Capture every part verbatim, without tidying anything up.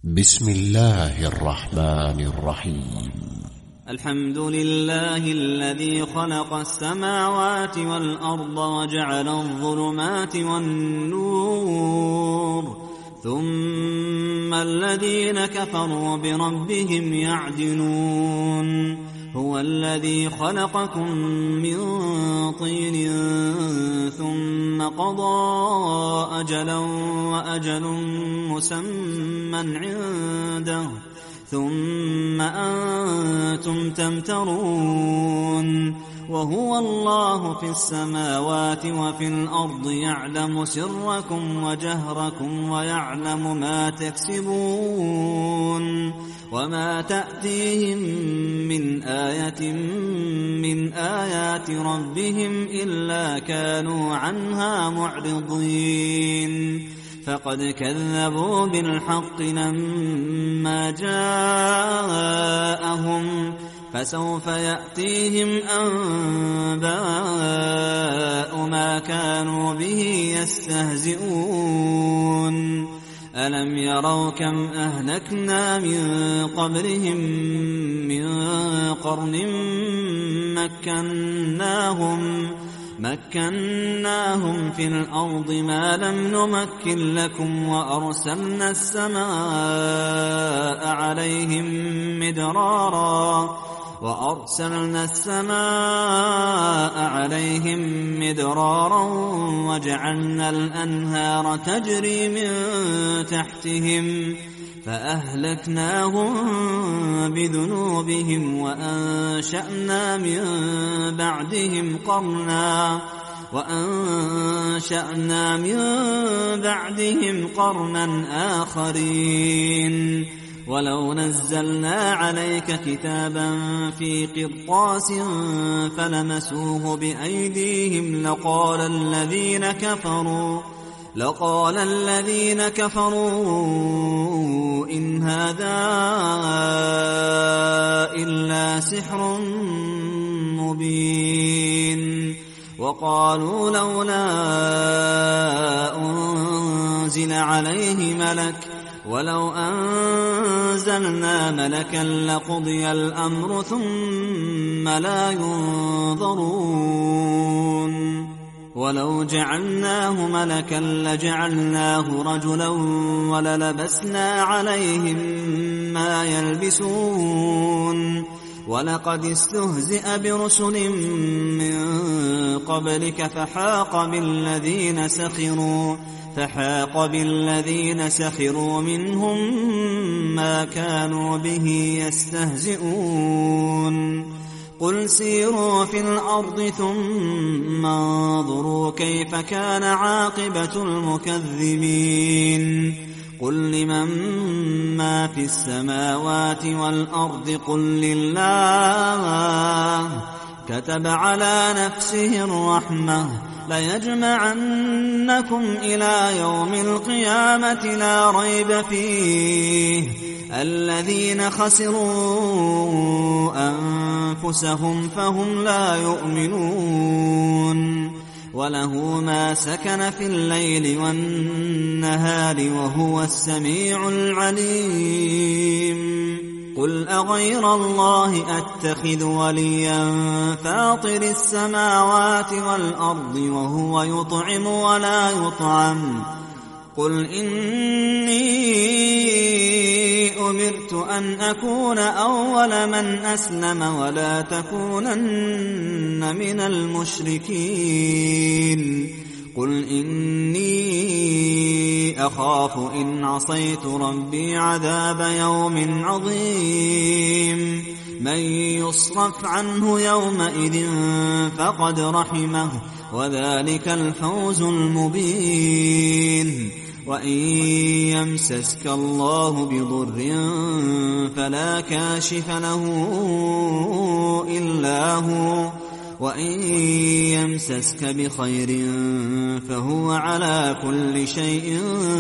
بسم الله الرحمن الرحيم. الحمد لله الذي خلق السماوات والأرض وجعل الظلمات والنور ثم الذين كفروا بربهم يعدلون. هو الذي خلقكم من طين ثم قضى أجلا وأجل مسمى عنده ثم أنتم تمترون. وهو الله في السماوات وفي الأرض يعلم سركم وجهركم ويعلم ما تكسبون. وما تأتيهم من آية من آيات ربهم إلا كانوا عنها معرضين. فقد كذبوا بالحق لما جاءهم فسوف يأتيهم أنباء ما كانوا به يستهزئون. ألم يروا كم أهلكنا من قبلهم من قرن مكناهم مكناهم في الأرض ما لم نمكن لكم وأرسلنا السماء عليهم مدرارا وأرسلنا السماء عليهم مدرارا وجعلنا الأنهار تجري من تحتهم فأهلكناهم بذنوبهم وأنشأنا من بعدهم قرنا وأنشأنا من بعدهم قرنا آخرين. ولو نزلنا عليك كتابا في قرطاس فلمسوه بأيديهم لقال الذين كفروا لقال الذين كفروا إن هذا إلا سحر مبين. وقالوا لولا أنزل عليه ملك ولو أنزلنا ملكا لقضي الأمر ثم لا ينظرون. ولو جعلناه ملكا لجعلناه رجلا وللبسنا عليهم ما يلبسون. ولقد استهزئ برسل من قبلك فحاق بالذين سخروا فحاق بالذين سخروا منهم ما كانوا به يستهزئون. قل سيروا في الأرض ثم انظروا كيف كان عاقبة المكذبين. قل لمن ما في السماوات والأرض قل لله كتب على نفسه الرحمة ليجمعنكم إلى يوم القيامة لا ريب فيه الذين خسروا أنفسهم فهم لا يؤمنون. وله ما سكن في الليل والنهار وهو السميع العليم. قل أغير الله أتخذ وليا فاطر السماوات والأرض وهو يطعم ولا يطعم. قل إني أمرت أن أكون أول من أسلم ولا تكونن من المشركين. قل إني أخاف إن عصيت ربي عذاب يوم عظيم. من يصرف عنه يومئذ فقد رحمه وذلك الفوز المبين. وإن يمسسك الله بضر فلا كاشف له إلا هو وإن يمسسك بخير فهو على كل شيء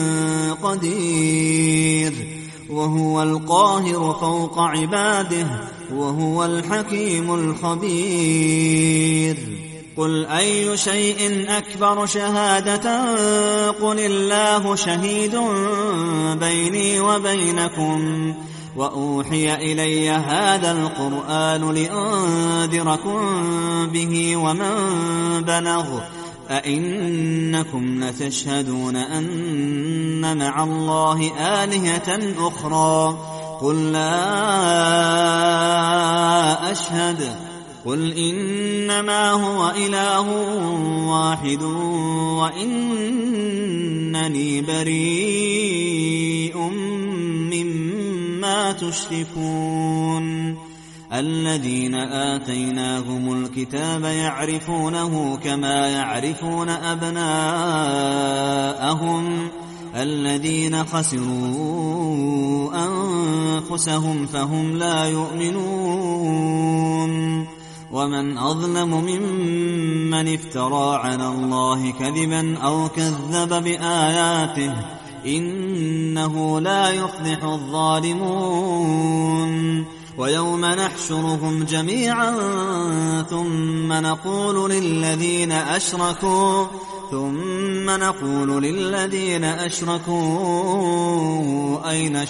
قدير. وهو القاهر فوق عباده وهو الحكيم الخبير. قل أي شيء أكبر شهادة قل الله شهيد بيني وبينكم وأوحي إلي هذا القرآن لأنذركم به ومن بلغ أئنكم لتشهدون أن مع الله آلهة أخرى قل لا أشهد قل إنما هو إله واحد وإنني بريء مما تشركون الذين آتيناهم الكتاب يعرفونه كما يعرفون أبناءهم الذين خسروا أنفسهم فهم لا يؤمنون ومن أظلم ممن افترى على الله كذبا أو كذب بآياته إنه لا يفلح الظالمون ويوم نحشرهم جميعا ثم نقول للذين أشركوا ثم نقول للذين أشركوا أين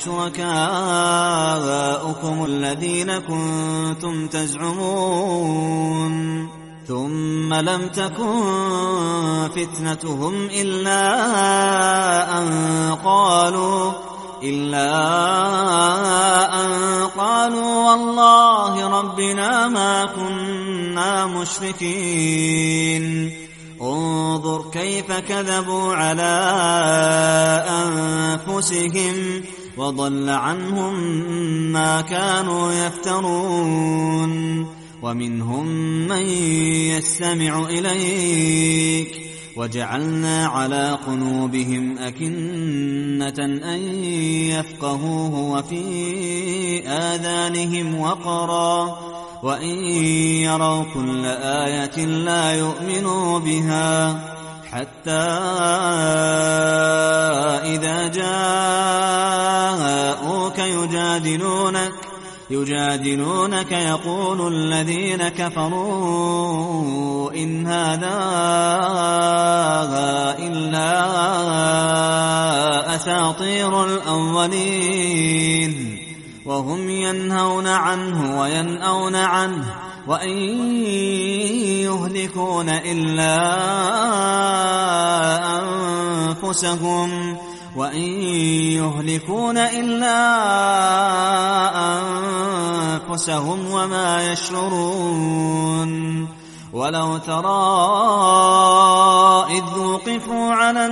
شركاؤكم الذين كنتم تزعمون ثم لم تكن فتنتهم إلا أن قالوا إلا أن قالوا والله ربنا ما كنا مشركين انظر كيف كذبوا على أنفسهم وضل عنهم ما كانوا يفترون ومنهم من يستمع إليك وجعلنا على قلوبهم أكنة أن يفقهوه وفي آذانهم وقرا وإن يروا كل آية لا يؤمنوا بها حتى إذا جاءوك يجادلونك يجادلونك يقول الذين كفروا إن هذا إلا أساطير الأولين وهم ينهون عنه وينأون عنه وإن يهلكون إلا أنفسهم وإن يهلكون إلا أنفسهم وما يشعرون ولو ترى إذ وقفوا على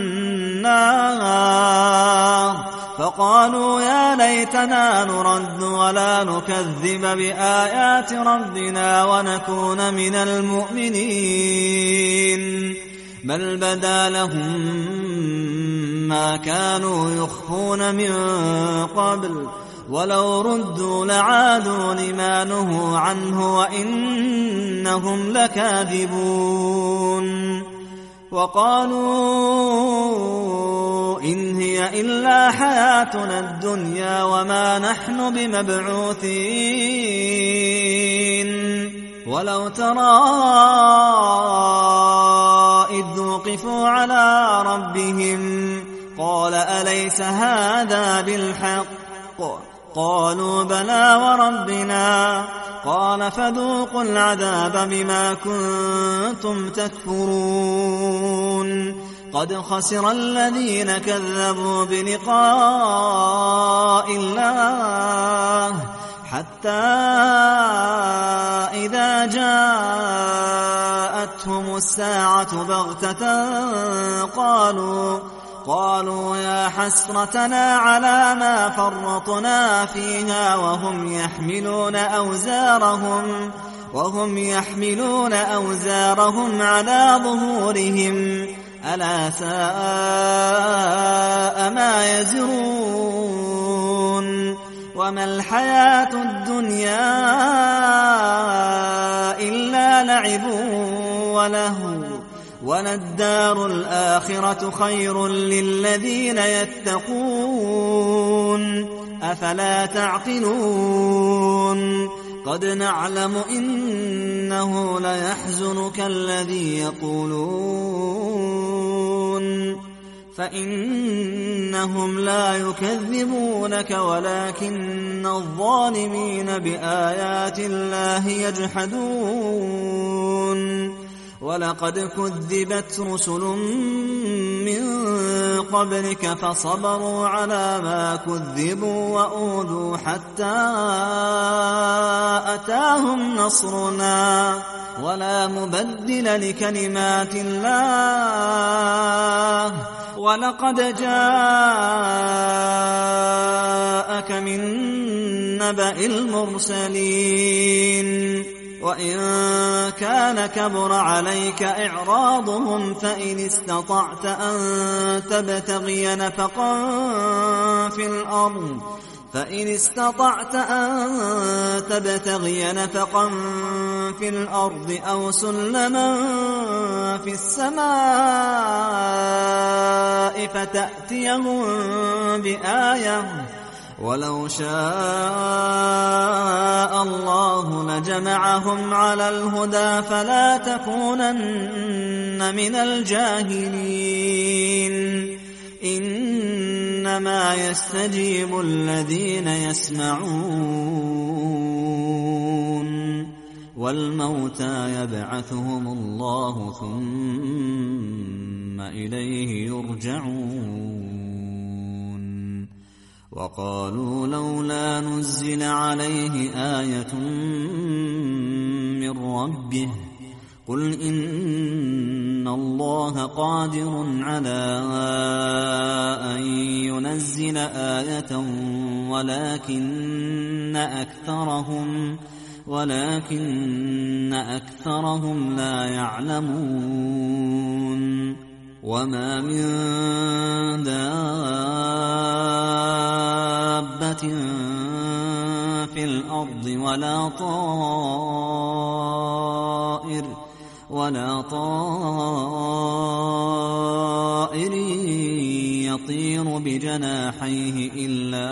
النار فقالوا يا ليتنا نرد ولا نكذب بآيات ربنا ونكون من المؤمنين بل بدا لهم ما كانوا يخفون من قبل ولو ردوا لعادوا لما نهوا عنه وإنهم لكاذبون وقالوا إن هي إلا حياتنا الدنيا وما نحن بمبعوثين ولو ترى إذ وقفوا على ربهم قال أليس هذا بالحق قالوا بلى وربنا قال فذوقوا العذاب بما كنتم تكفرون قد خسر الذين كذبوا بلقاء الله حتى إذا جاءتهم الساعة بغتة قالوا قالوا يا حسرتنا على ما فرطنا فيها وهم يحملون أوزارهم وهم يحملون أوزارهم على ظهورهم ألا ساء ما يزرون وما الحياة الدنيا إلا لعب ولهو وللدار الآخرة خير للذين يتقون أفلا تعقلون قد نعلم إنه ليحزنك الذي يقولون فإنهم لا يكذبونك ولكن الظالمين بآيات الله يجحدون ولقد كذبت رسل من قبلك فصبروا على ما كذبوا وأوذوا حتى أتاهم نصرنا ولا مبدل لكلمات الله ولقد جاءك من نبأ المرسلين وإن كان كبر عليك إعراضهم فإن استطعت أن تبتغي نفقا في الأرض فإن استطعت أن تبتغي نفقا في الأرض أو سلما في السماء فتأتيهم بآية ولو شاء الله لجمعهم على الهدى فلا تكونن من الجاهلين إنما يستجيب الذين يسمعون والموتى يبعثهم الله ثم إليه يرجعون وقالوا لولا نزل عليه آية من ربه قل إن الله قادر على أن ينزل آية ولكن أكثرهم ولكن أكثرهم لا يعلمون وما من دابة في الأرض ولا طائر ولا طائر يطير بجناحيه إلا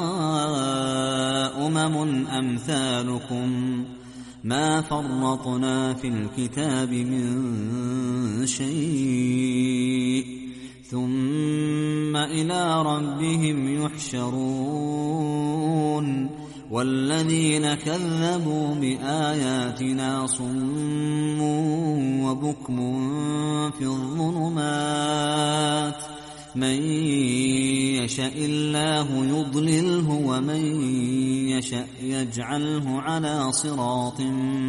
أمم أمثالكم ما فرطنا في الكتاب من شيء ثم إلى ربهم يحشرون والذين كذبوا بآياتنا صم وبكم في الظلمات من يشاء الله يضلله ومن يشاء يجعله على صراط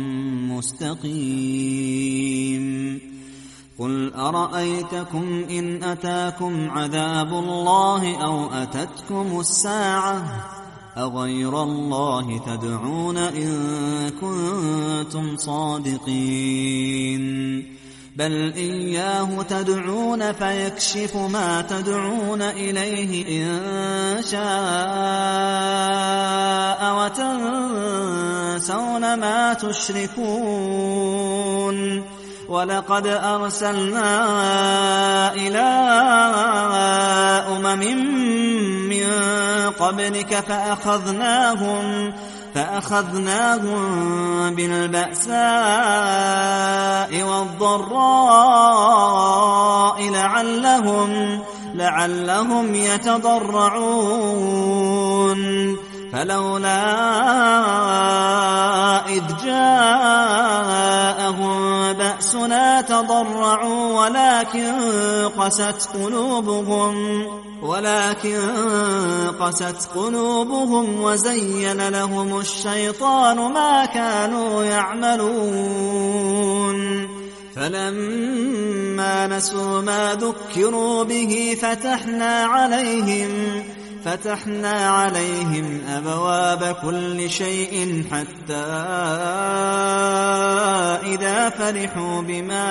مستقيم قل أرأيتكم إن أتاكم عذاب الله أو أتتكم الساعة أغير الله تدعون إن كنتم صادقين بل إياه تدعون فيكشف ما تدعون إليه إن شاء وتنسون ما تشركون ولقد أرسلنا إلى أمم من قبلك فأخذناهم فأخذناهم بالبأساء والضراء لعلهم لعلهم يتضرعون فلولا إذ جاءهم بأسنا تضرعوا ولكن قست قلوبهم ولكن قست قلوبهم وزين لهم الشيطان ما كانوا يعملون فلما نسوا ما ذكروا به فتحنا عليهم فتحنا عليهم أبواب كل شيء حتى إذا فرحوا بما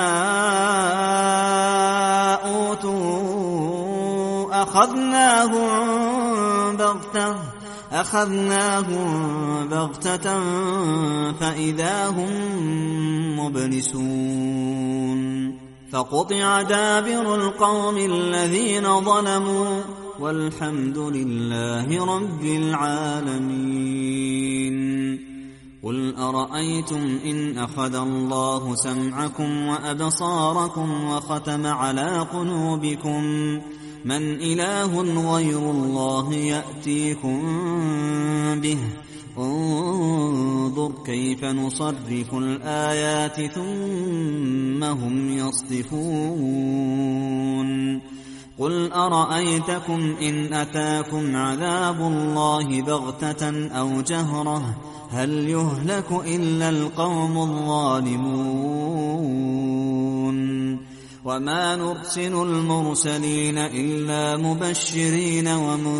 أوتوا أخذناهم بغتة أخذناهم بغتة فإذا هم مبلسون فقطع دابر القوم الذين ظلموا والحمد لله رب العالمين قل أرأيتم إن أخذ الله سمعكم وأبصاركم وختم على قلوبكم من إله غير الله يأتيكم به انظر كيف نصرف الآيات ثم هم يصدفون قل أرأيتكم إن أتاكم عذاب الله بغتة أو جهرة هل يهلك إلا القوم الظالمون وما نرسل المرسلين إلا مبشرين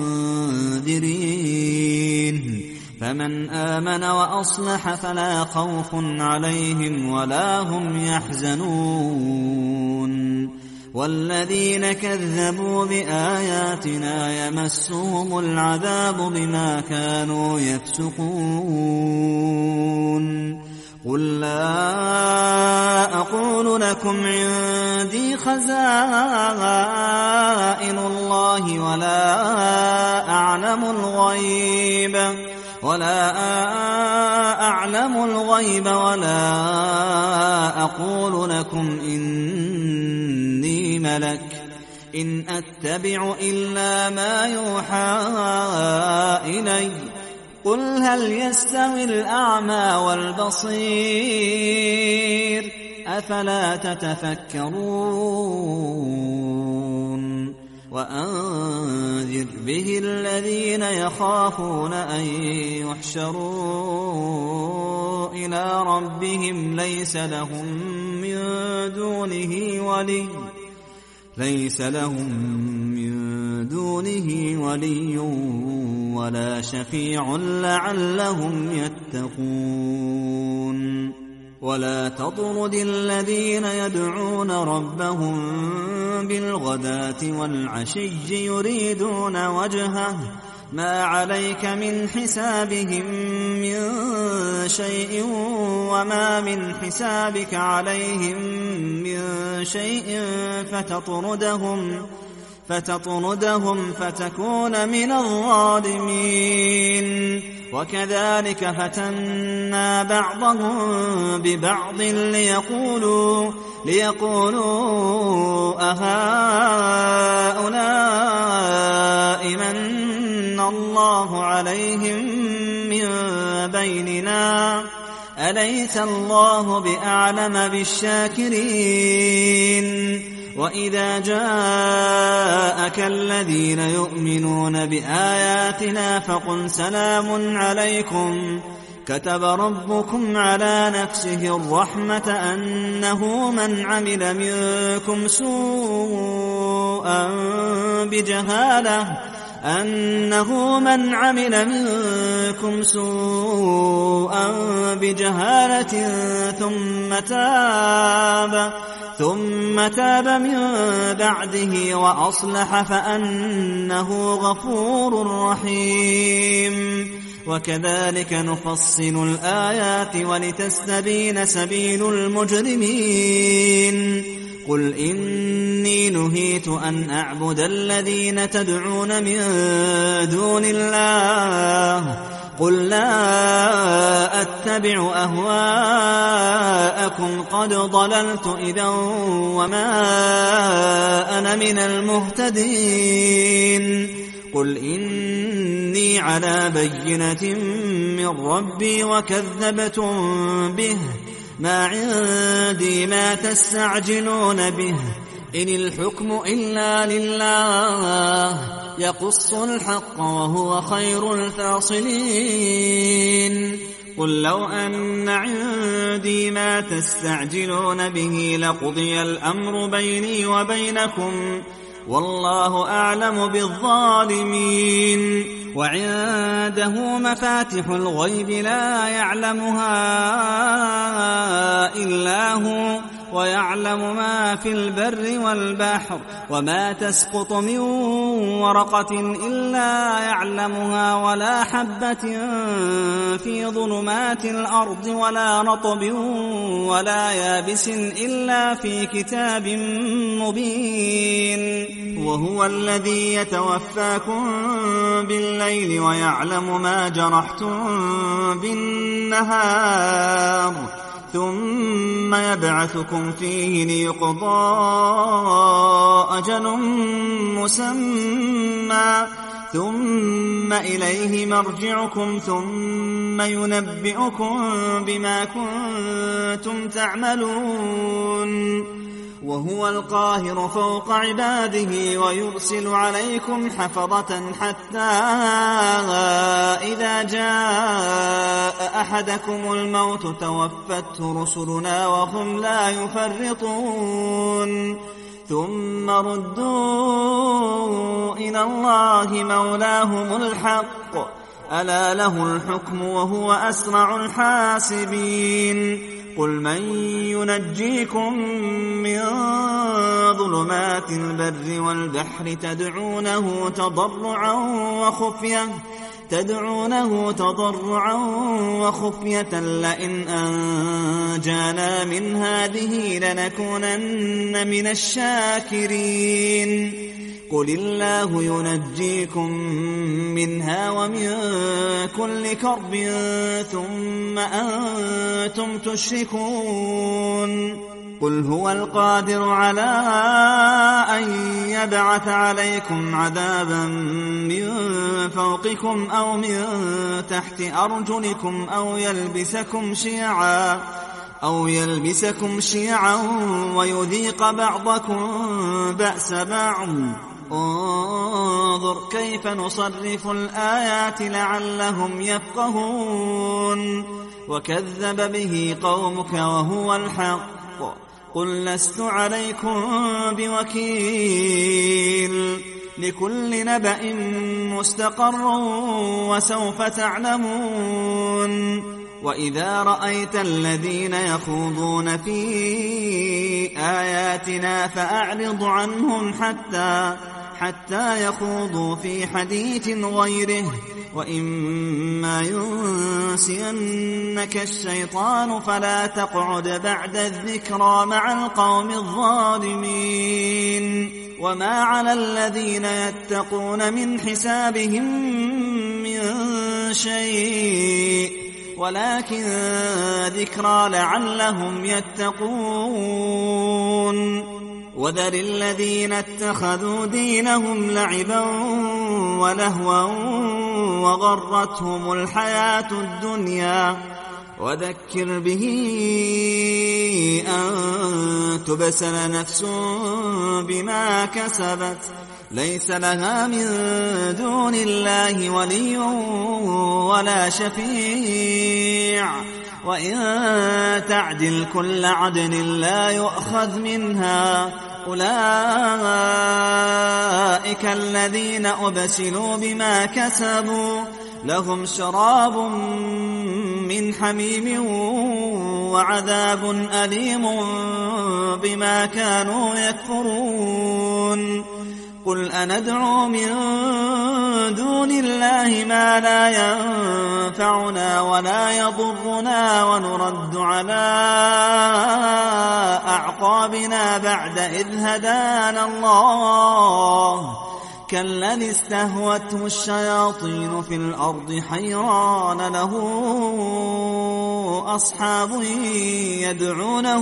ومنذرين فمن آمن وأصلح فلا خوف عليهم ولا هم يحزنون والذين كذبوا بآياتنا يمسهم العذاب بما كانوا يفسقون قل لا أقول لكم عندي خزائن الله ولا أعلم الغيب ولا أعلم الغيب ولا أقول لكم إني ملك إن أتبع إلا ما يوحى إلي قل هل يستوي الأعمى والبصير أفلا تتفكرون وأنذر به الذين يخافون أن يحشروا إلى ربهم ليس لهم من دونه ولي ليس لهم من دونه ولي ولا شفيع لعلهم يتقون ولا تطرد الذين يدعون ربهم بالغداة والعشي يريدون وجهه ما عليك من حسابهم من شيء وما من حسابك عليهم من شيء فتطردهم فتطردهم فتكون من الظالمين وكذلك فتنا بعضهم ببعض ليقولوا ليقولوا أهؤلاء من الله عليهم من بيننا أليس الله بأعلم بالشاكرين وإذا جاءك الذين يؤمنون بآياتنا فقل سلام عليكم كتب ربكم على نفسه الرحمة أنه من عمل منكم سوءا بجهالة أنه من عمل منكم سوءا بجهالة ثم تاب ثم تاب من بعده وأصلح فأنه غفور رحيم وكذلك نفصل الآيات ولتستبين سبيل المجرمين قل إني نهيت أن أعبد الذين تدعون من دون الله قل لا أتبع أهواءكم قد ضللت إذا وما أنا من المهتدين قل إني على بينة من ربي وكذبتم به ما عندي ما تستعجلون به إن الحكم إلا لله يقص الحق وهو خير الفاصلين قل لو أن عندي ما تستعجلون به لقضي الأمر بيني وبينكم والله أعلم بالظالمين وعنده مفاتح الغيب لا يعلمها إلا هو ويعلم ما في البر والبحر وما تسقط من ورقة إلا يعلمها ولا حبة في ظلمات الأرض ولا رطب ولا يابس إلا في كتاب مبين وهو الذي يتوفاكم بالليل ويعلم ما جرحتم بالنهار ثم يبعثكم فيه ليقضى أجل مسمى ثم إليه مرجعكم ثم ينبئكم بما كنتم تعملون وهو القاهر فوق عباده ويرسل عليكم حفظة حتى إذا جاء أحدكم الموت توفته رسلنا وهم لا يفرطون ثم ردوا إلى الله مولاهم الحق ألا له الحكم وهو أسرع الحاسبين قل من ينجيكم من ظلمات البر والبحر تدعونه تضرعا وخفية تدعونه تضرعا وخفية لئن أنجانا من هذه لنكونن من الشاكرين قل الله ينجيكم منها ومن كل كرب ثم أنتم تشركون قل هو القادر على أن يبعث عليكم عذابا من فوقكم أو من تحت أرجلكم أو يلبسكم شيعا أو يلبسكم شيعا ويذيق بعضكم بأس بعض انظر كيف نصرف الآيات لعلهم يفقهون وكذب به قومك وهو الحق قل لست عليكم بوكيل لكل نبأ مستقر وسوف تعلمون وإذا رأيت الذين يخوضون في آياتنا فأعرض عنهم حتى حتى يخوضوا في حديث غيره وإما ينسينك الشيطان فلا تقعد بعد الذكرى مع القوم الظالمين وما على الذين يتقون من حسابهم من شيء ولكن ذكرى لعلهم يتقون وذر الذين اتخذوا دينهم لعبا ولهوا وغرتهم الحياة الدنيا وذكر به أن تبسل نفس بما كسبت ليس لها من دون الله ولي ولا شفيع وإن تعدل كل عدل لا يؤخذ منها أولئك الذين أبسلوا بما كسبوا لهم شراب من حميم وعذاب أليم بما كانوا يكفرون قل أندعو من دون الله ما لا ينفعنا ولا يضرنا ونرد على أعقابنا بعد إذ هدانا الله كالذي استهوته الشياطين في الأرض حيران له أصحاب يدعونه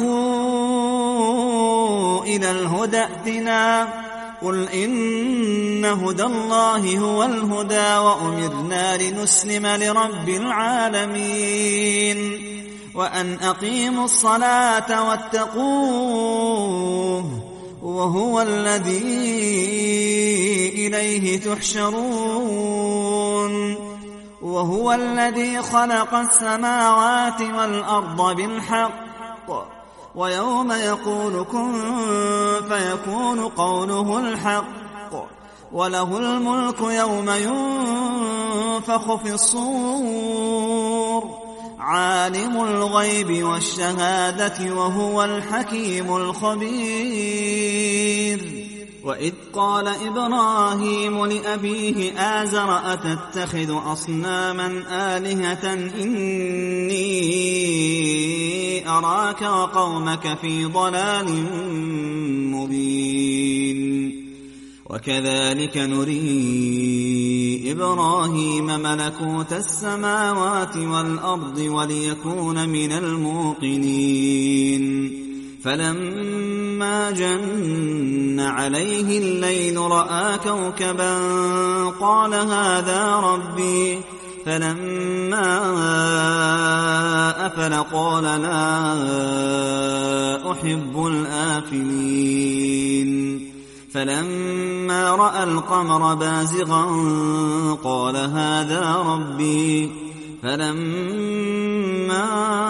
إلى الهدى ائتنا قل إن هدى الله هو الهدى وأمرنا لنسلم لرب العالمين وأن أقيموا الصلاة واتقوه وهو الذي إليه تحشرون وهو الذي خلق السماوات والأرض بالحق ويوم يقول كن فيكون قوله الحق وله الملك يوم ينفخ في الصور عالم الغيب والشهادة وهو الحكيم الخبير. وإذ قال إبراهيم لأبيه آزر أتتخذ أصناما آلهة إني أراك وقومك في ضلال مبين. وكذلك نري إبراهيم ملكوت السماوات والأرض وليكون من الموقنين. فلما جن عليه الليل رأى كوكبا قال هذا ربي. فلما أفل قال لا أحب الآفلين. فلما رأى القمر بازغا قال هذا ربي. فلما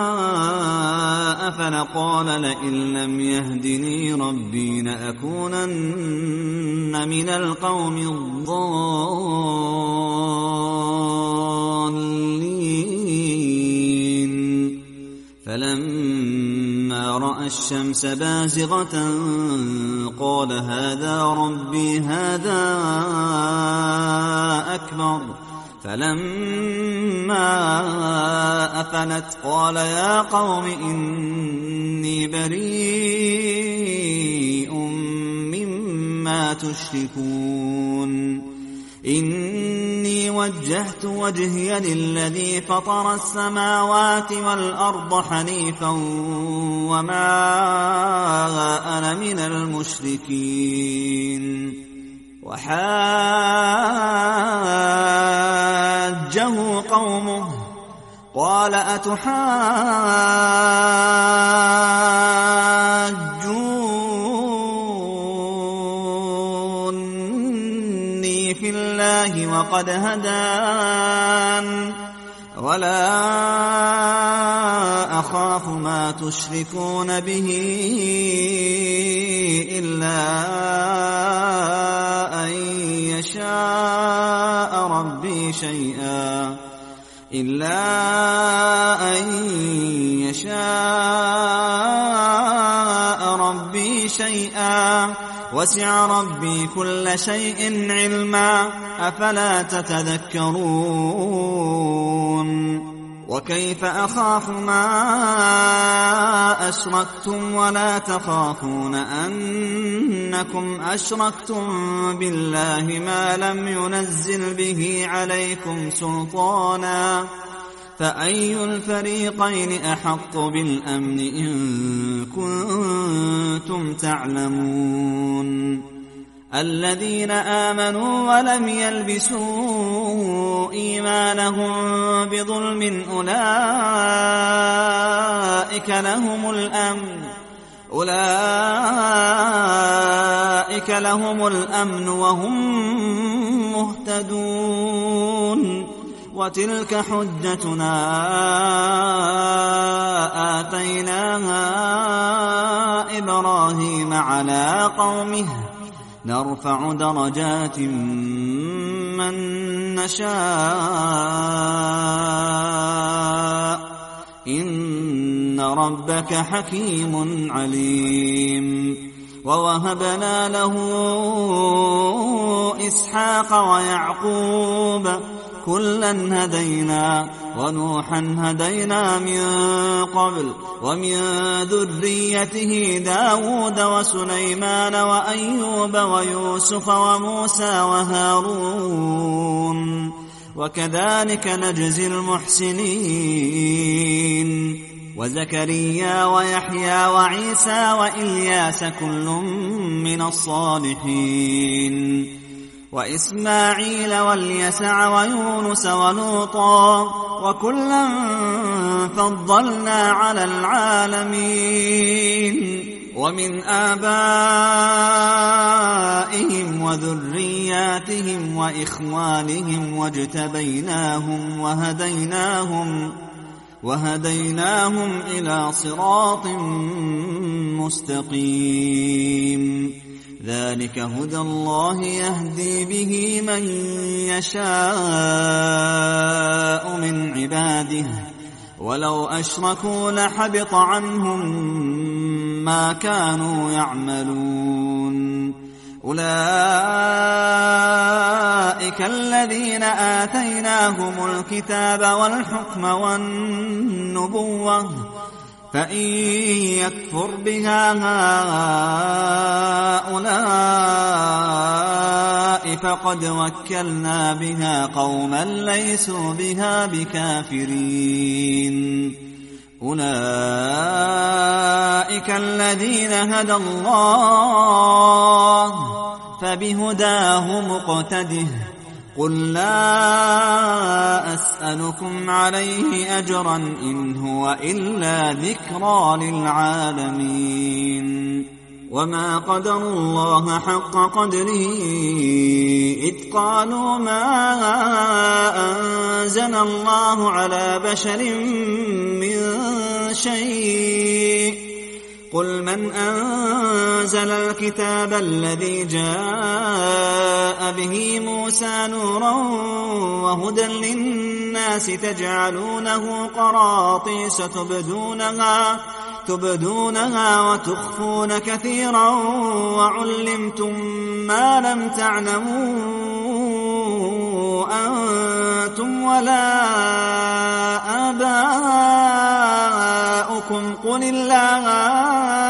أفل قال لئن لم يهدني ربي لأكونن من القوم الضالين. فلما رأى الشمس بازغة قال هذا ربي هذا أكبر. فلما أفلت قال يا قوم إني بريء مما تشركون. إني وجهت وجهي للذي فطر السماوات والأرض حنيفا وما أنا من المشركين. وحاجه قومه قال أتحاجوني في الله وقد هدان ولا أخاف ما تشركون به إلا أن يشاء ربي شيئا إلا أن يشاء ربي شيئا وسع ربي كل شيء علما أفلا تتذكرون. وكيف أخاف ما أشركتم ولا تخافون أنكم أشركتم بالله ما لم ينزل به عليكم سلطانا فأي الفريقين أحق بالأمن إن كنتم تعلمون. الذين آمنوا ولم يلبسوا إيمانهم بظلم أولئك لهم الأمن أولئك لهم الأمن وهم مهتدون. وتلك حجتنا آتيناها إبراهيم على قومه نرفع درجات من نشاء إن ربك حكيم عليم. ووهبنا له إسحاق ويعقوب كلا هدينا ونوحا هدينا من قبل ومن ذريته داود وسليمان وأيوب ويوسف وموسى وهارون وكذلك نجزي المحسنين. وزكريا ويحيى وعيسى وإلياس كل من الصالحين. وإسماعيل واليسع ويونس ولوطا وكلا فضلنا على العالمين. ومن آبائهم وذرياتهم وإخوانهم واجتبيناهم وهديناهم وهديناهم إلى صراط مستقيم. ذلك هدى الله يهدي به من يشاء من عباده ولو أشركوا لحبط عنهم ما كانوا يعملون أولئك الذين آتيناهم الكتاب والحكم والنبوة فإن يكفر بها هؤلاء فقد وكلنا بها قوما ليسوا بها بكافرين أولئك الذين هدى الله فبهداه مقتده قل لا أسألكم عليه أجرا إن هو إلا ذكرى للعالمين وما قدروا الله حق قدره إذ قالوا ما أنزل الله على بشر من شيء قل من أنزل الكتاب الذي جاء به موسى نورا وهدى للناس تجعلونه قراطيس تبدونها, تبدونها وتخفون كثيرا وعلمتم ما لم تعلموا أنتم ولا آباؤكم قل الله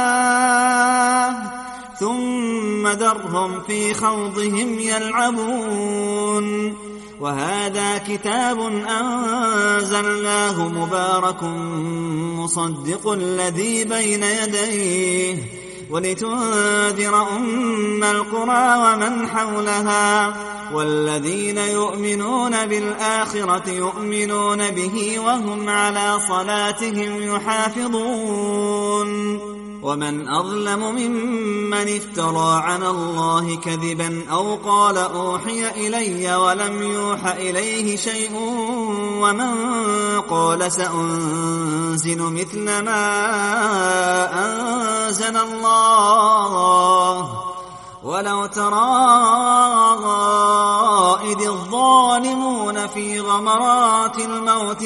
ثم ذرهم في خوضهم يلعبون وهذا كتاب أنزلناه مبارك مصدق الذي بين يديه ولتنذر أم القرى ومن حولها والذين يؤمنون بالآخرة يؤمنون به وهم على صلاتهم يحافظون ومن أظلم ممن افترى على الله كذبا أو قال أوحي إلي ولم يوح إليه شيء ومن قال سأنزل مثل ما أنزل الله ولو ترى إذ الظالمون في غمرات الموت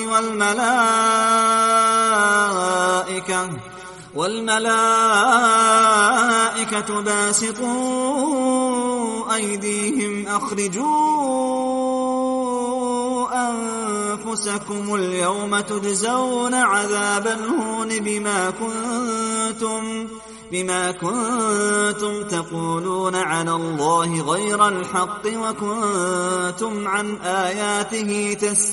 والملائكة والملائكة باسطوا أيديهم أخرجوا أنفسكم اليوم تجزون عذاب الهون بما كنتم بما كنتم تقولون على الله غير الحق وكنتم عن آياته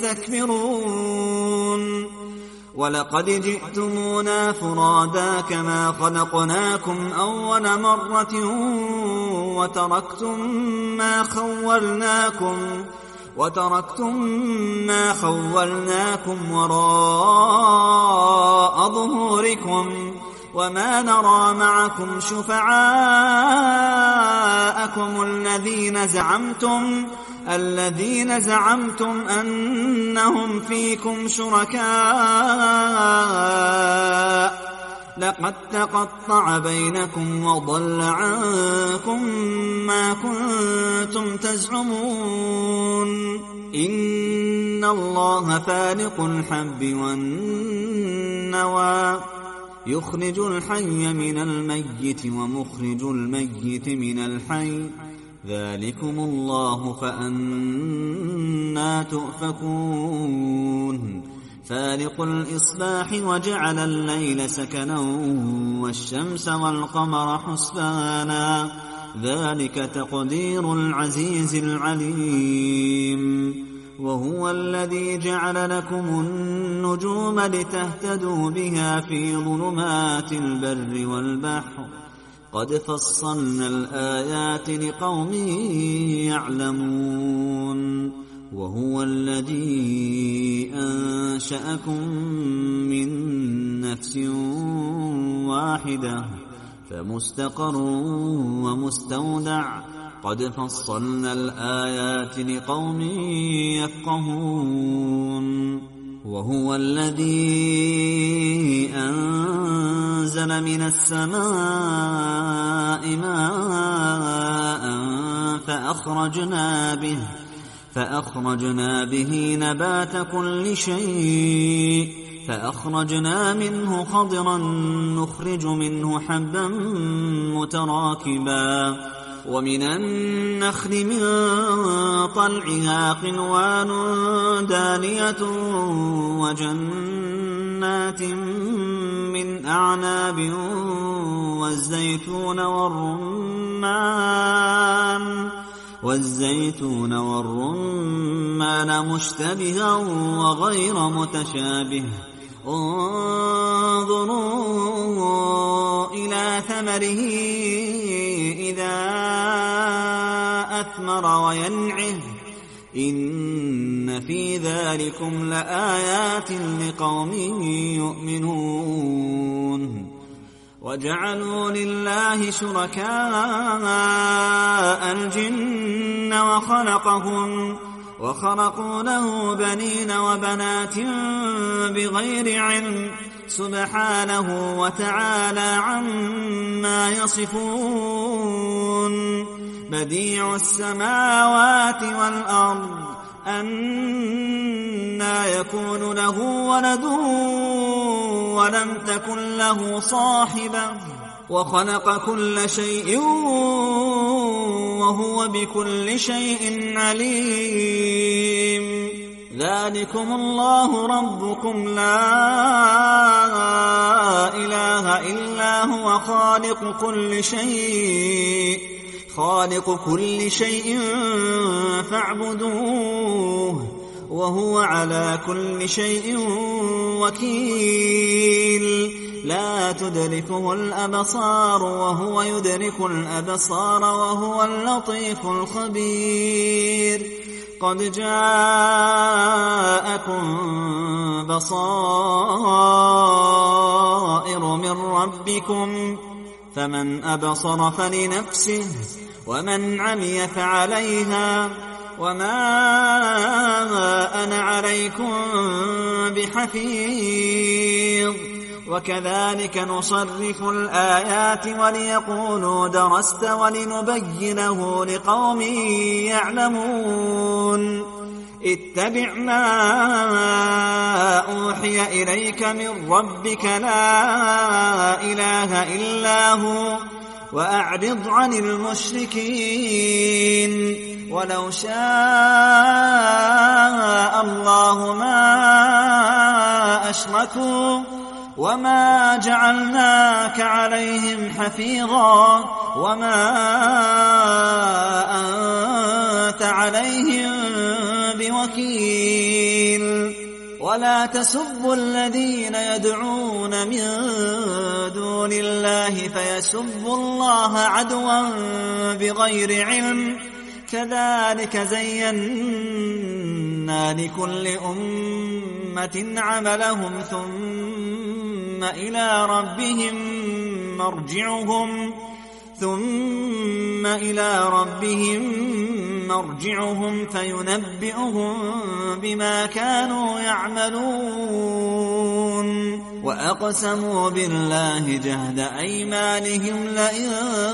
تستكبرون ولقد جئتمونا فرادا كما خلقناكم أول مرة وتركتم ما خولناكم وتركتم ما خولناكم وراء ظهوركم وما نرى معكم شفعاءكم الذين زعمتم الذين زعمتم أنهم فيكم شركاء لقد تقطع بينكم وضل عنكم ما كنتم تزعمون إن الله فالق الحب والنوى يخرج الحي من الميت ومخرج الميت من الحي ذلكم الله فأنى تؤفكون فالق الإصباح وجعل الليل سكنا والشمس والقمر حسبانا ذلك تقدير العزيز العليم وهو الذي جعل لكم النجوم لتهتدوا بها في ظلمات البر والبحر قد فصلنا الآيات لقوم يعلمون وهو الذي أنشأكم من نفس واحدة فمستقر ومستودع قد فصلنا الآيات لقوم يفقهون وهو الذي أنزل من السماء ماء فأخرجنا به فأخرجنا به نبات كل شيء فأخرجنا منه خضرا نخرج منه حبا متراكبا ومن النخل من طلعها قنوان دانية وجنات من أعناب والزيتون والرمان والزيتون والرمان مشتبها وغير متشابه انظروا إلى ثمره إذا أثمر وينعه إن في ذلكم لآيات لقوم يؤمنون وجعلوا لله شركاء الجن وخلقهم وخرقوا له بنين وبنات بغير علم سبحانه وتعالى عما يصفون بديع السماوات والأرض أنى يكون له ولد ولم تكن له صاحبة وخلق كل شيء وهو بكل شيء عليم ذلكم الله ربكم لا إله إلا هو خالق كل شيء خالق كل شيء فاعبدوه وهو على كل شيء وكيل لا تدركه الأبصار وهو يدرك الأبصار وهو اللطيف الخبير قد جاءكم بصائر من ربكم فمن أبصر فلنفسه ومن عمي فعليها وما أنا عليكم بحفيظ وكذلك نصرف الآيات وليقولوا درست ولنبينه لقوم يعلمون اتبع ما أوحي إليك من ربك لا إله إلا هو وأعرض عن المشركين ولو شاء الله ما أشركوا وما جعلناك عليهم حفيظا وما أنت عليهم بوكيل ولا تسبوا الذين يدعون من دون الله فيسبوا الله عدوا بغير علم كذلك زينا لكل أمة عملهم ثم إلى ربهم مرجعهم ثم إلى ربهم مرجعهم فينبئهم بما كانوا يعملون وأقسموا بالله جهد أيمانهم لئن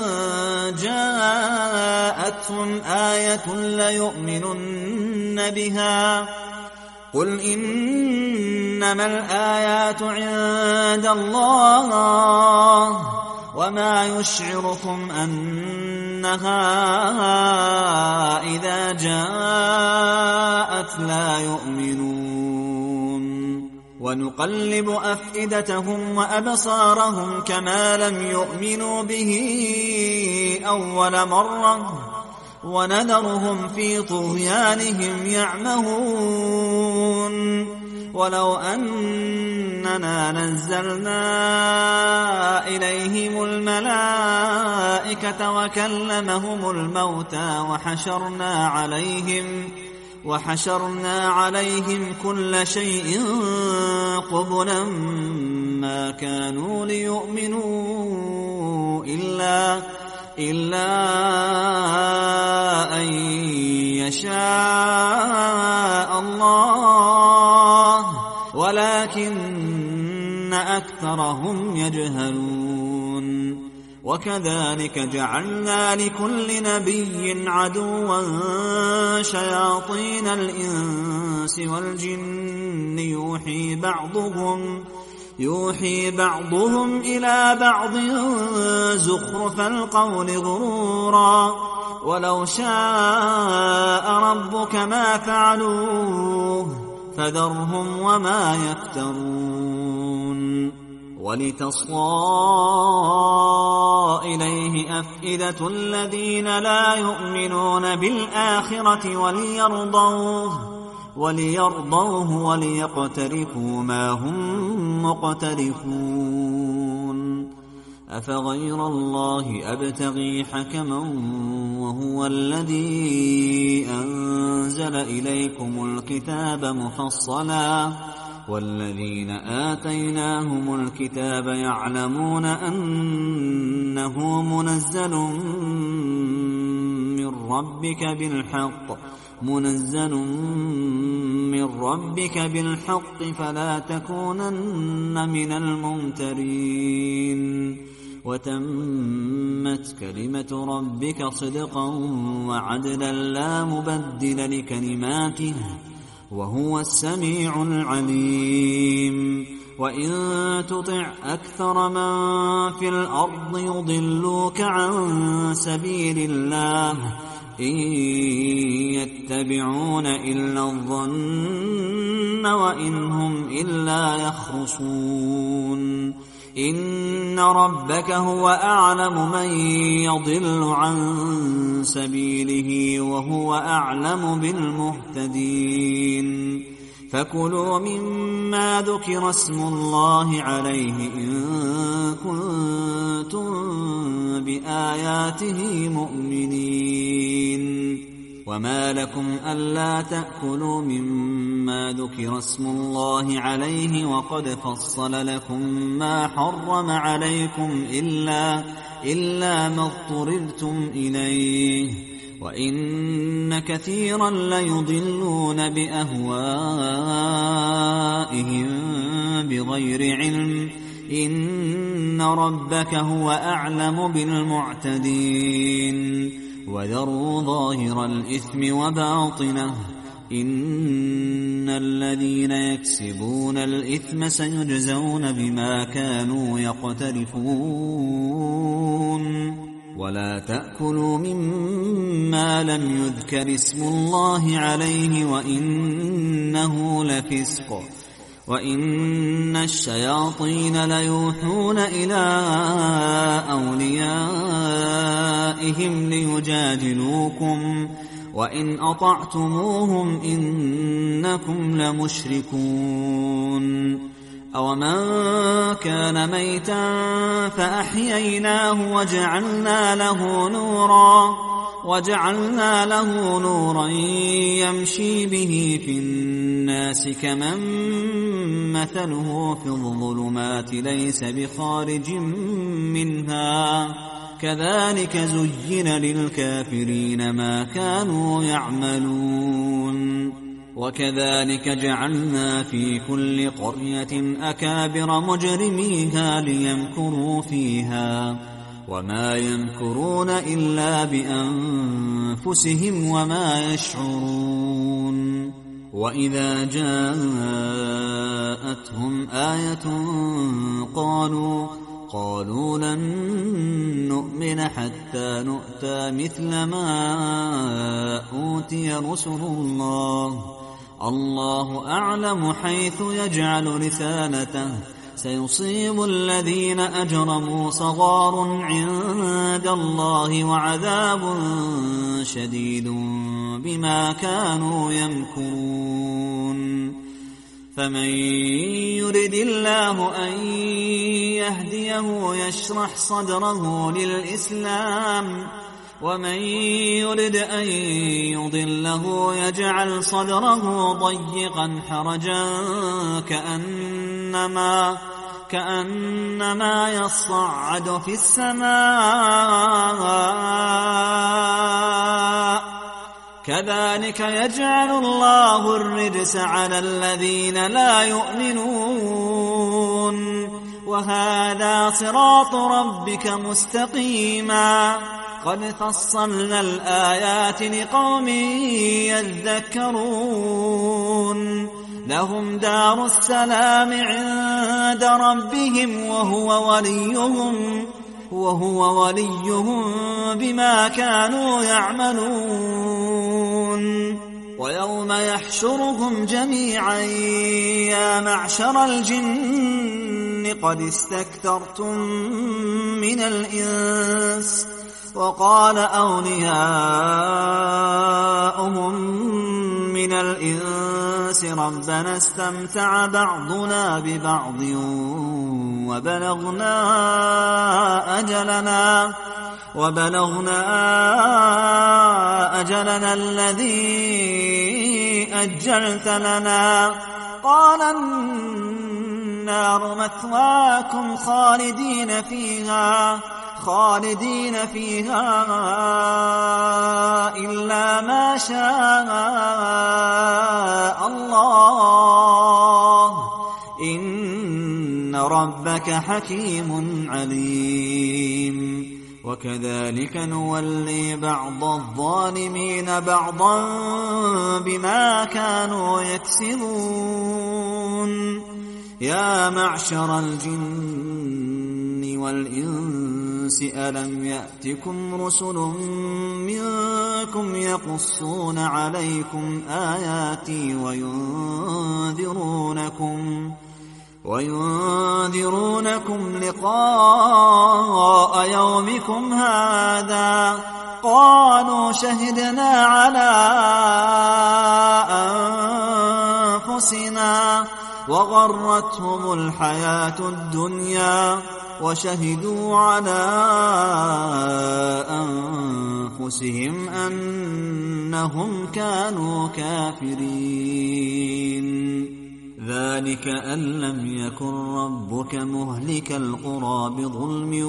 جاءتهم آية ليؤمنن بها قل إنما الآيات عند الله وما يشعركم أنها إذا جاءت لا يؤمنون ونقلب أفئدتهم وأبصارهم كما لم يؤمنوا به أول مرة ونذرهم في طغيانهم يعمهون ولو أننا نزلنا إليهم الملائكة وكلمهم الموتى وحشرنا عليهم وحشرنا عليهم كل شيء قبلا ما كانوا ليؤمنوا إلا إلا أن يشاء الله ولكن أكثرهم يجهلون وكذلك جعلنا لكل نبي عدوا شياطين الإنس والجن يوحي بعضهم يوحي بعضهم إلى بعض زخرف القول غرورا ولو شاء ربك ما فعلوه فذرهم وما يفترون ولتصغى إليه أفئدة الذين لا يؤمنون بالآخرة وليرضوه وليرضوه وليقترفوا ما هم مقترفون أفغير الله أبتغي حكما وهو الذي أنزل إليكم الكتاب مفصلا والذين آتيناهم الكتاب يعلمون أنه منزل من ربك بالحق منزل من ربك بالحق فلا تكونن من الممترين وتمت كلمة ربك صدقا وعدلا لا مبدل لكلماته وهو السميع العليم وإن تطع أكثر من في الأرض يضلوك عن سبيل الله إن يتبعون إلا الظن وإن هم إلا يخرصون إن ربك هو أعلم من يضل عن سبيله وهو أعلم بالمهتدين فكلوا مما ذكر اسم الله عليه إن كنتم بآياته مؤمنين وما لكم ألا تأكلوا مما ذكر اسم الله عليه وقد فصل لكم ما حرم عليكم إلا, إلا ما اضطررتم إليه وإن كثيرا ليضلون بأهوائهم بغير علم إن ربك هو أعلم بالمعتدين وذروا ظاهر الإثم وباطنه إن الذين يكسبون الإثم سيجزون بما كانوا يقترفون ولا تأكلوا مما لم يذكر اسم الله عليه وإنه لفسق وإن الشياطين ليوحون إلى أوليائهم ليجادلوكم وإن أطعتموهم إنكم لمشركون أومن كان ميتا فأحييناه وجعلنا له نورا وجعلنا له نورا يمشي به في الناس كمن مثله في الظلمات ليس بخارج منها كذلك زين للكافرين ما كانوا يعملون وكذلك جعلنا في كل قرية أكابر مجرميها ليمكروا فيها وما يمكرون إلا بأنفسهم وما يشعرون وإذا جاءتهم آية قالوا قالوا لن نؤمن حتى نؤتى مثل ما أوتي رسل الله الله أعلم حيث يجعل رسالته سيصيب الذين أجرموا صغار عند الله وعذاب شديد بما كانوا يمكرون فمن يرد الله أن يهديه يشرح صدره للإسلام ومن يرد أن يضله يجعل صدره ضيقا حرجا كأنما, كأنما يصعد في السماء كذلك يجعل الله الرجس على الذين لا يؤمنون وهذا صراط ربك مستقيما قد فصلنا الآيات لقوم يذكرون لهم دار السلام عند ربهم وهو وليهم وهو وليهم بما كانوا يعملون ويوم يحشرهم جميعا يا معشر الجن قد استكثرتم من الإنس وقال أولياؤهم من الإنس ربنا استمتع بعضنا ببعض وبلغنا أجلنا وبلغنا أجلنا الذي أجلت لنا قال النار مثواكم خالدين فيها خالدين فيها إلا ما شاء الله إن ربك حكيم عليم وكذلك نولي بعض الظالمين بعضا بما كانوا يكسبون يا معشر الجن والإنس ألم يأتكم رسل منكم يقصون عليكم آياتي وينذرونكم وينذرونكم لقاء يومكم هذا قالوا شهدنا على أنفسنا وغرتهم الحياة الدنيا وشهدوا على أنفسهم أنهم كانوا كافرين ذلك أن لم يكن ربك مهلك القرى بظلم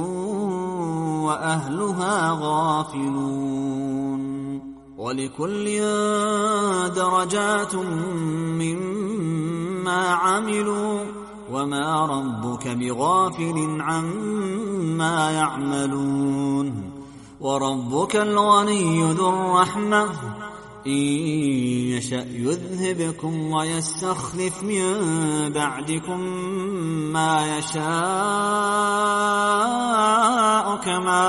وأهلها غافلون ولكل درجات مما عملوا وما ربك بغافل عما يعملون وربك الغني ذو الرحمة إن يشأ يذهبكم ويستخلف من بعدكم ما يشاء كما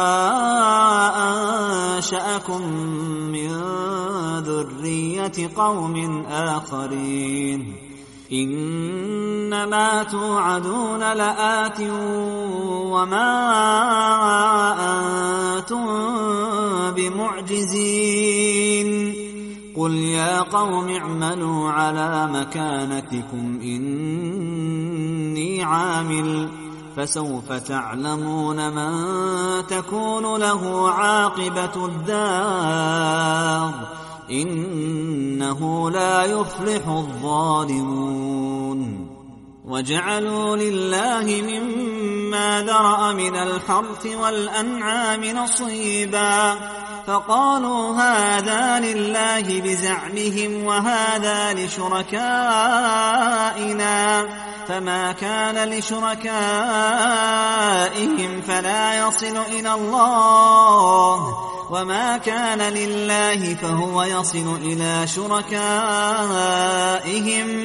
أنشأكم من ذرية قوم آخرين إنما توعدون لآت وما أنتم بمعجزين قل يا قوم اعملوا على مكانتكم إني عامل فسوف تعلمون من تكون له عاقبة الدار إنه لا يفلح الظالمون وجعلوا لله مما ذرأ من الحرث والأنعام نصيبا فقالوا هذا لله بزعمهم وهذا لشركائنا فما كان لشركائهم فلا يصل إلى الله وما كان لله فهو يصل إلى شركائهم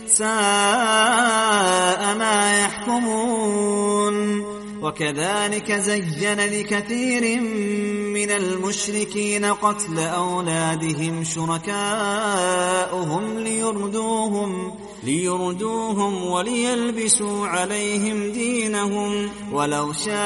ساء ما يحكمون وكذلك زين لكثير من المشركين قتل أولادهم شركاؤهم ليردوهم ليردوهم وليلبسوا عليهم دينهم ولو شاء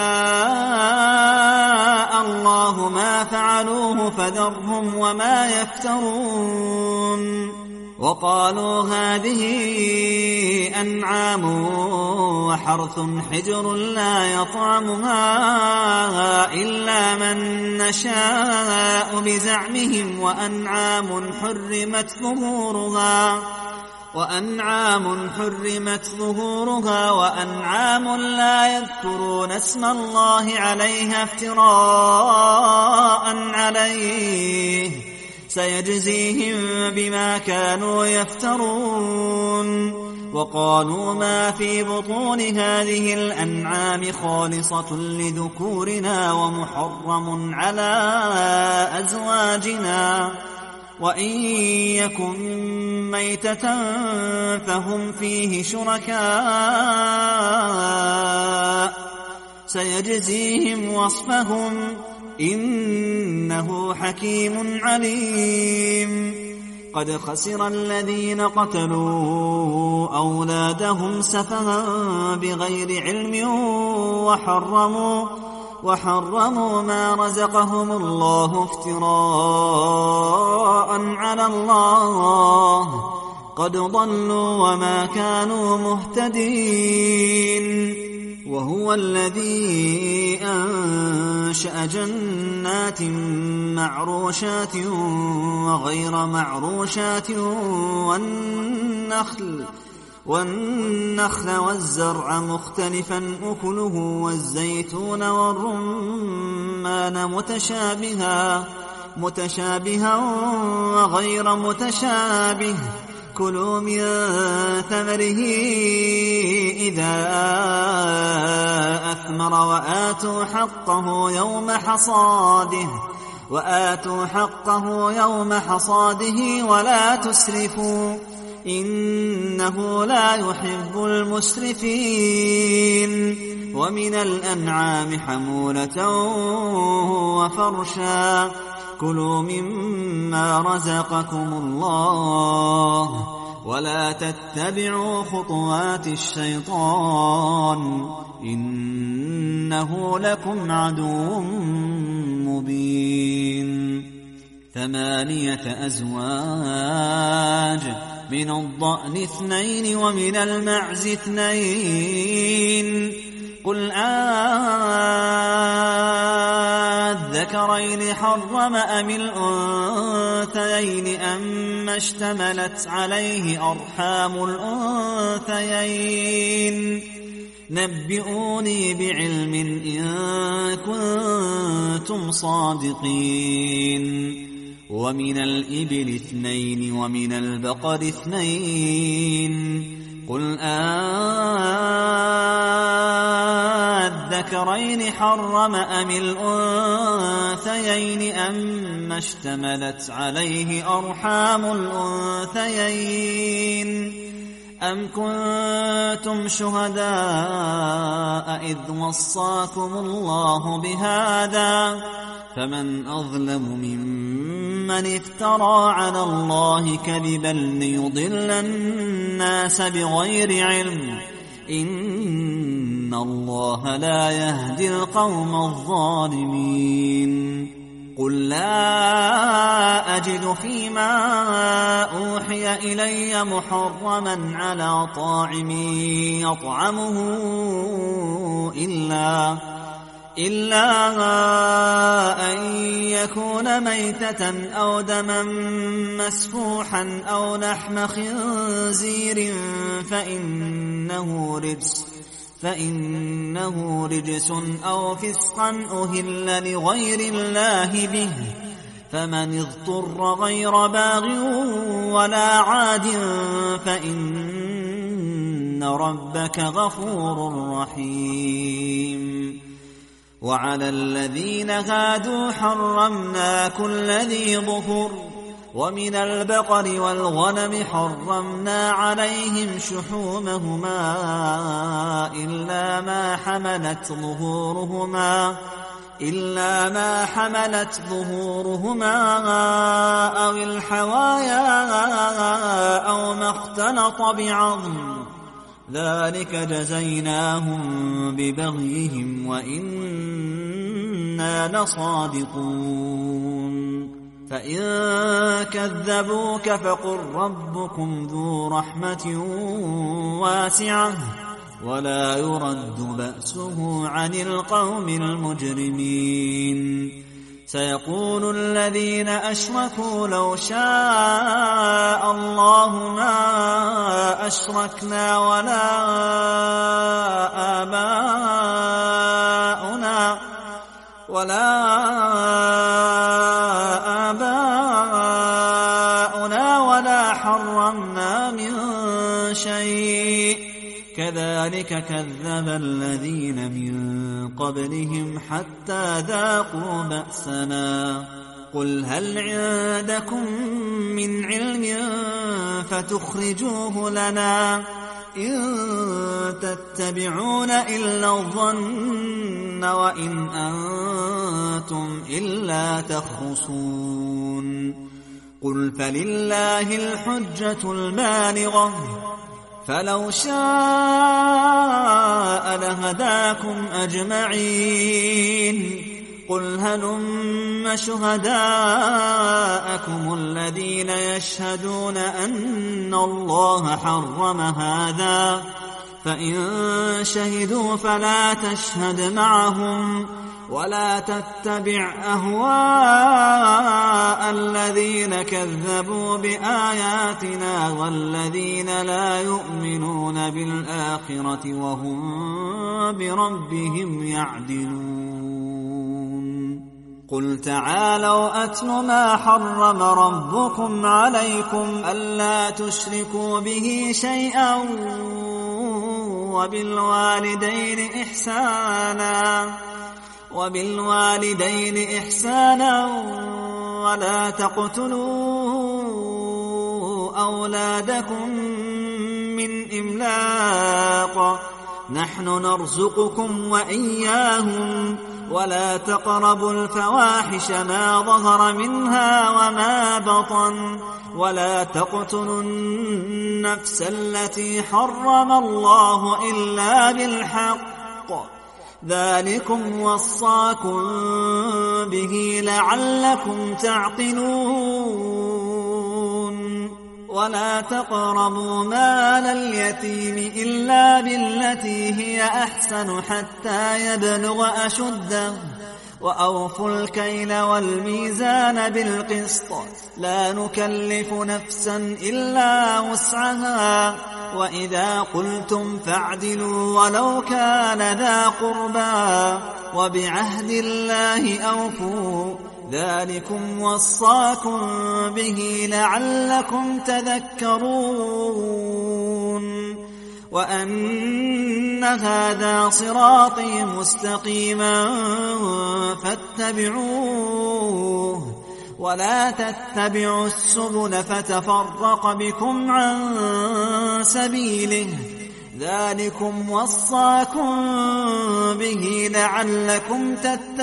الله ما فعلوه فذرهم وما يفترون وقالوا هذه أنعام وحرث حجر لا يطعمها إلا من نشاء بزعمهم وأنعام حرمت ظهورها وأنعام حرمت ظهورها وأنعام لا يذكرون اسم الله عليها افتراء عليه سيجزيهم بما كانوا يفترون وقالوا ما في بطون هذه الأنعام خالصة لذكورنا ومحرم على أزواجنا وإن يكن ميتة فهم فيه شركاء سيجزيهم وصفهم إنه حكيم عليم. قد خسر الذين قتلوا أولادهم سفها بغير علم وحرموا, وحرموا ما رزقهم الله افتراء على الله قد ضلوا وما كانوا مهتدين. وهو الذي أنشأ جنات معروشات وغير معروشات والنخل, والنخل والزرع مختلفا أكله والزيتون والرمان متشابها, متشابها وغير متشابه كلوا من ثمره إذا أثمر وآتوا حقه يوم حصاده وآتوا حقه يوم حصاده ولا تسرفوا إنه لا يحب المسرفين. ومن الأنعام حمولة وفرشا كلوا مما رزقكم الله ولا تتبعوا خطوات الشيطان إنه لكم عدو مبين. ثمانية أزواج من الضأن اثنين ومن المعز اثنين قل أذكرين حرم أم الأنثيين أما اشتملت عليه أرحام الأنثيين نبئوني بعلم إن كنتم صادقين. ومن الإبل اثنين ومن البقر اثنين قل أذكرين حرم أم الأنثيين أما اشتملت عليه أرحام الأنثيين أم كنتم شهداء إذ وصاكم الله بهذا فمن أظلم ممن افترى على الله كذبا ليضل الناس بغير علم إن الله لا يهدي القوم الظالمين. قل لا أجد فيما أوحي إلي محرما على طاعم يطعمه إلا إلا أن يكون ميتة أو دما مسفوحا أو لحم خنزير فإنه رجس فإنه رجس أو فسقا أهل لغير الله به فمن اضطر غير باغ ولا عاد فإن ربك غفور رحيم. وعلى الذين هادوا حرمنا كل ذي ظفر ومن البقر والغنم حرمنا عليهم شحومهما إلا ما حملت ظهورهما إلا ما حملت ظهورهما أو الحوايا أو ما اختلط بعظم ذلك جزيناهم ببغيهم وإنا لصادقون. فإن كذبوك فقل ربكم ذو رحمة واسعة ولا يرد بأسه عن القوم المجرمين. سيقول الذين أشركوا لو شاء الله ما أشركنا ولا آباؤنا ولا آباؤنا ولا حرمنا من شيء كذلك كذب الذين من قبلهم حتى ذاقوا بأسنا قل هل عندكم من علم فتخرجوه لنا إن تتبعون إلا الظن وإن أنتم إلا تخرصون قل فلله الحجة البالغة فلو شاء لهداكم أجمعين قل هلم شهداءكم الذين يشهدون أن الله حرم هذا فإن شهدوا فلا تشهد معهم ولا تتبع أهواء الذين كذبوا بآياتنا والذين لا يؤمنون بالآخرة وهم بربهم يعدلون قل تعالوا أتل ما حرم ربكم عليكم ألا تشركوا به شيئا وبالوالدين إحسانا وبالوالدين إحسانا ولا تقتلوا أولادكم من إملاق نحن نرزقكم وإياهم ولا تقربوا الفواحش ما ظهر منها وما بطن ولا تقتلوا النفس التي حرم الله إلا بالحق ذلكم وصاكم به لعلكم تعقلون ولا تقربوا مال اليتيم إلا بالتي هي أحسن حتى يبلغ أشده وأوفوا الكيل والميزان بالقسط لا نكلف نفسا إلا وسعها وإذا قلتم فاعدلوا ولو كان ذا قربى وبعهد الله أوفوا ذلكم وصاكم به لعلكم تذكرون وأن هذا صراطي مستقيما فاتبعوه ولا تتبعوا السبل فتفرق بكم عن سبيله ذلكم وصاكم به لعلكم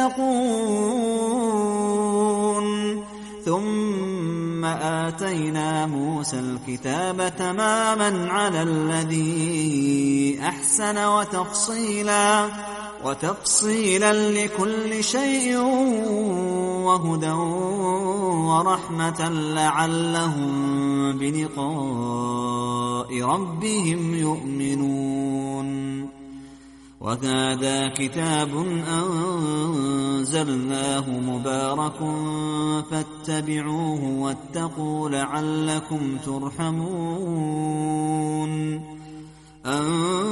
تتقون ثم آتينا موسى الكتاب تماما على الذي أحسن وتفصيلا وتفصيلا لكل شيء وهدى ورحمة لعلهم بلقاء ربهم يؤمنون وهذا كتاب أنزلناه مبارك فاتبعوه واتقوا لعلكم ترحمون أن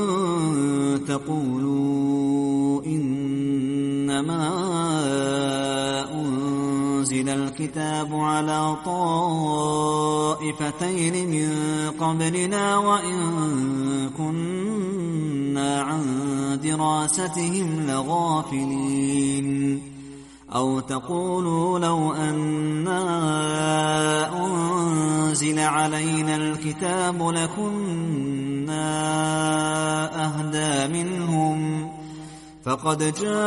تقولوا إنما أنزل الكتاب على طائفتين من قبلنا وإن كنا عن دراستهم لغافلين أو تقولوا لو أنا أنزل علينا الكتاب لكنا أهدى منهم فقد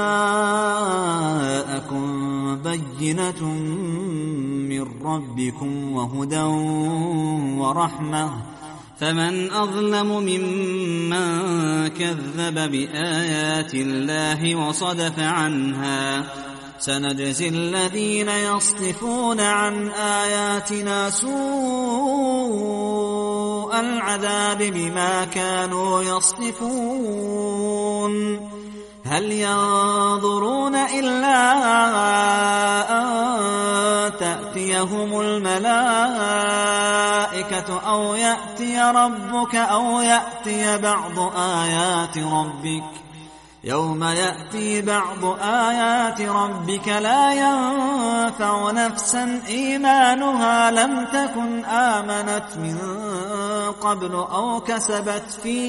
جاءكم بينة من ربكم وهدى ورحمة فمن أظلم ممن كذب بآيات الله وصدف عنها سنجزي الذين يصدفون عن آياتنا سوء العذاب بما كانوا يصدفون هل ينظرون إلا أن تأتيهم الملائكة أو يأتي ربك أو يأتي بعض آيات ربك يوم يأتي بعض آيات ربك لا ينفع نفسا إيمانها لم تكن آمنت من قبل أو كسبت في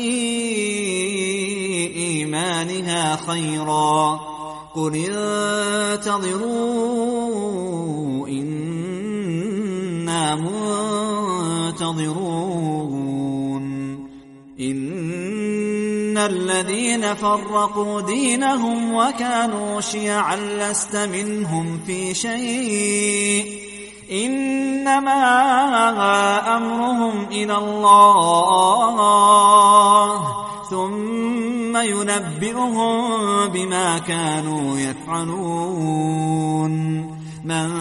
إيمانها خيرا قل انتظروا إنا منتظرون إن الذين فرقوا دينهم وكانوا شيعا لست منهم في شيء إنما أمرهم إلى الله ثم ينبئهم بما كانوا يفعلون من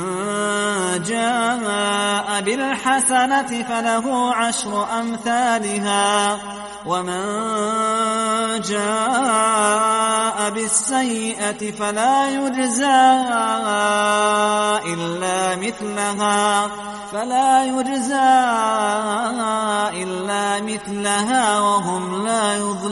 جاء بالحسنة فله عشر أمثالها ومن جاء بالسيئة فلا يجزى إلا مثلها فلا يجزى إلا مثلها وهم لا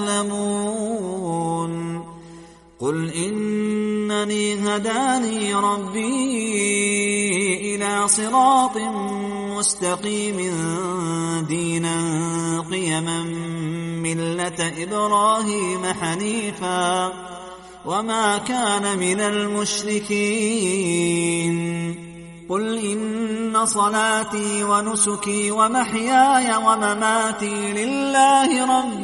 يظلمون قل إنني هداني ربي إلى صراط مستقيم دينا قيما ملة إبراهيم حنيفا وما كان من المشركين قل إن صلاتي ونسكي ومحياي ومماتي لله رب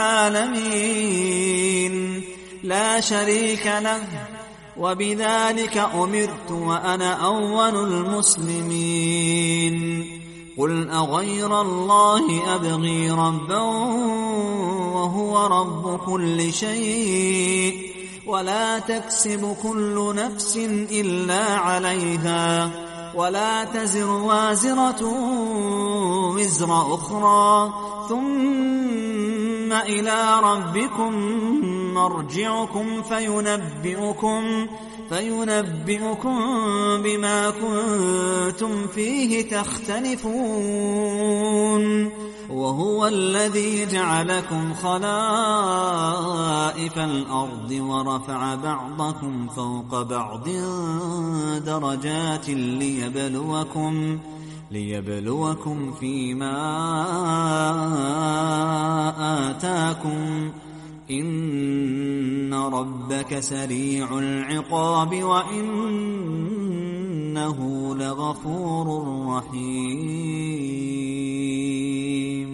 العالمين لا شريك له وبذلك أمرت وأنا أول المسلمين قل أغير الله أبغي ربا وهو رب كل شيء ولا تكسب كل نفس إلا عليها ولا تزر وازرة وزر أخرى ثم إلى ربكم مرجعكم فينبئكم فينبئكم بما كنتم فيه تختلفون وهو الذي جعلكم خلائف الأرض ورفع بعضكم فوق بعض درجات ليبلوكم ليبلوكم فيما آتاكم إن ربك سريع العقاب وإنه لغفور رحيم